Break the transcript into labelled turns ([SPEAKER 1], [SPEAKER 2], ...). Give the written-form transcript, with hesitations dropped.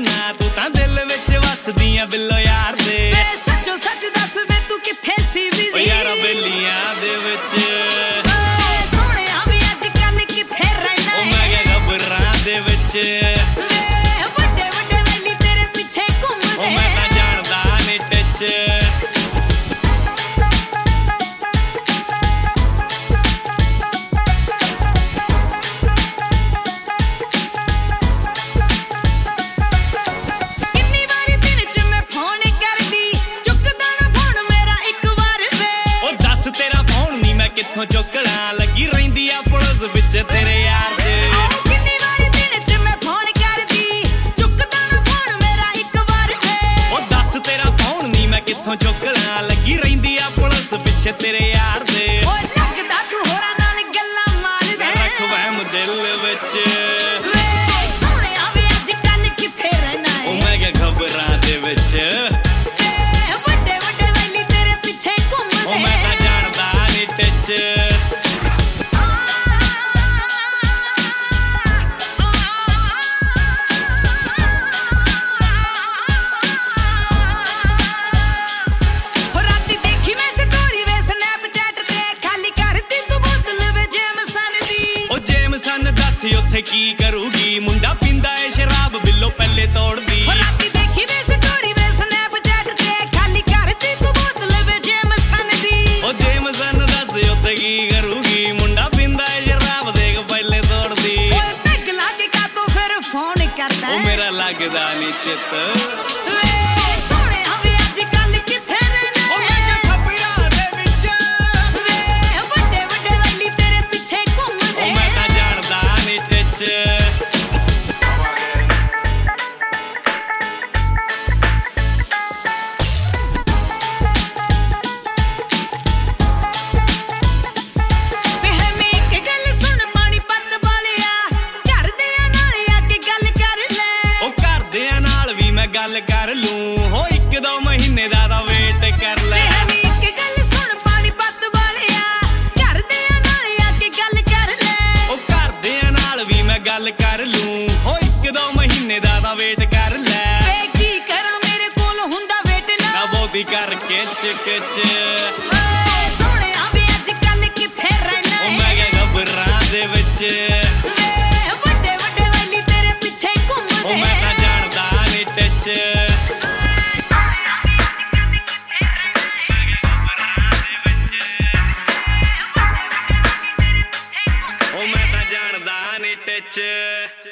[SPEAKER 1] ना तू तां दिल विच वसदियां बिल्लो यार दे
[SPEAKER 2] सच्चो सच दस वे तू किथे सी बिजी
[SPEAKER 1] यारा बेलियां दे विच
[SPEAKER 2] सोहणिया वे अजकल किथे रहना
[SPEAKER 1] ओ मैं क्या खबरां दे विच
[SPEAKER 2] ਵੱਡੇ ਵੱਡੇ ਵੈਲੀ ਤੇਰੇ ਪਿੱਛੇ ਘੁੰਮਦੇ
[SPEAKER 1] ओ मैं तां जानदा नी टच तेरा फोन नी मैं कित्थों चुकना लगी रहिंदी आ पुलिस विच तेरे यार दे
[SPEAKER 2] किन्नी वारी दिन च मैं फोन करदी चुकदा ना फोन मेरा एक बार वे
[SPEAKER 1] ओ दस तेरा फोन नी मैं कित्थों चुकना लगी रहिंदी आ पुलिस विच तेरे यार दे
[SPEAKER 2] ओ लगदा तू होरा नाल गल्लां मार दे
[SPEAKER 1] रख वहम दिल विच
[SPEAKER 2] वे सोहणिया वे अजकल किथे रहना है
[SPEAKER 1] ओ मैं क्या खबरां दे विच
[SPEAKER 2] ਵੱਡੇ ਵੱਡੇ ਵੈਲੀ ਤੇਰੇ ਪਿੱਛੇ ਘੁੰਮਦੇ
[SPEAKER 1] ओ मैं तां जानदा नी टच ਉੱਥੇ ਕੀ ਕਰੂਗੀ ਮੁੰਡਾ ਪੀਂਦਾ ਏ ਸ਼ਰਾਬ ਬਿੱਲੋ ਪਹਿਲੇ ਤੋੜਦੀ
[SPEAKER 2] ਰਾਤੀ ਦੇਖੀ ਵੇ ਸਟੋਰੀ ਵੇ ਸਨੈਪਚੈਟ ਤੇ ਖਾਲੀ ਕਰਦੀ ਤੂੰ ਬੋਤਲ ਵੇ ਜੇਮਸਨ ਦੀ
[SPEAKER 1] ਉਹ ਜੇਮਸਨ ਦੱਸ ਉੱਥੇ ਕੀ ਕਰੂਗੀ ਮੁੰਡਾ ਪੀਂਦਾ ਏ ਸ਼ਰਾਬ ਦੇਖ ਪਹਿਲੇ ਤੋੜਦੀ
[SPEAKER 2] ਓਏ ਪੈਗ ਲਾ ਕੇ ਕਾਤੋਂ ਫਿਰ ਫੋਨ ਕਰਦਾ
[SPEAKER 1] ਉਹ ਮੇਰਾ ਲੱਗਦਾ ਨੀ ਚਿੱਤ
[SPEAKER 2] ਵੇ ਸੋਹਣੇ ਹਵੇ ਅੱਜ ਕੱਲ ਕਿੱਥੇ ਰਹਿਣਾ
[SPEAKER 1] ਉਹ ਮੈਂ ਕਿਹਾ ਖਬਰਾਂ ਦੇ ਵਿੱਚ
[SPEAKER 2] ਵੇ ਵੱਡੇ ਵੱਡੇ ਵੈਲੀ ਤੇਰੇ ਪਿੱਛੇ ਘੁੰਮਦੇ
[SPEAKER 1] ਉਹ ਮੈਂ ਤਾਂ ਜਾਣਦਾ ਨੀ ਟੱਚ ਗੱਲ ਕਰ ਲੂੰ ਹੋ ਇੱਕ ਦੋ ਮਹੀਨੇ ਦਾ ਵੇਟ ਕਰ ਲੈ
[SPEAKER 2] ਮੈਂ ਇੱਕ ਗੱਲ ਸੁਣ ਪਾਣੀ ਪੱਤ ਵਾਲਿਆ ਘਰਦਿਆਂ ਨਾਲ ਆ ਕੇ ਗੱਲ ਕਰ ਲੈ
[SPEAKER 1] ਉਹ ਘਰਦਿਆਂ ਨਾਲ ਵੀ ਮੈਂ ਗੱਲ ਕਰ ਲੂੰ ਹੋ ਇੱਕ ਦੋ ਮਹੀਨੇ ਦਾ ਵੇਟ ਕਰ ਲੈ
[SPEAKER 2] ਵੇ ਕੀ ਕਰਾਂ ਮੇਰੇ ਕੋਲ ਹੁੰਦਾ ਵੇਟ ਨਾ
[SPEAKER 1] ਬੋਦੀ ਕਰ ਕਿਚ ਕਿਚ
[SPEAKER 2] ਓਏ ਸੋਹਣਿਆ ਵੇ ਅੱਜ ਕੱਲ ਕਿੱਥੇ ਰਹਿਣਾ
[SPEAKER 1] ਉਹ ਮੈਂ ਕਿਹਾ ਖਬਰਾਂ ਦੇ ਵਿੱਚ
[SPEAKER 2] ਵੇ ਵੱਡੇ ਵੱਡੇ ਵੈਲੀ ਤੇਰੇ ਪਿੱਛੇ ਘੁੰਮਦੇ
[SPEAKER 1] ਉਹ ਮੈਂ ਤਾਂ ਜਾਣਦਾ ਨੀ ਟੱਚ ਉਹ ਮੈਂ ਤਾਂ ਜਾਣਦਾ ਨੀ ਟੱਚ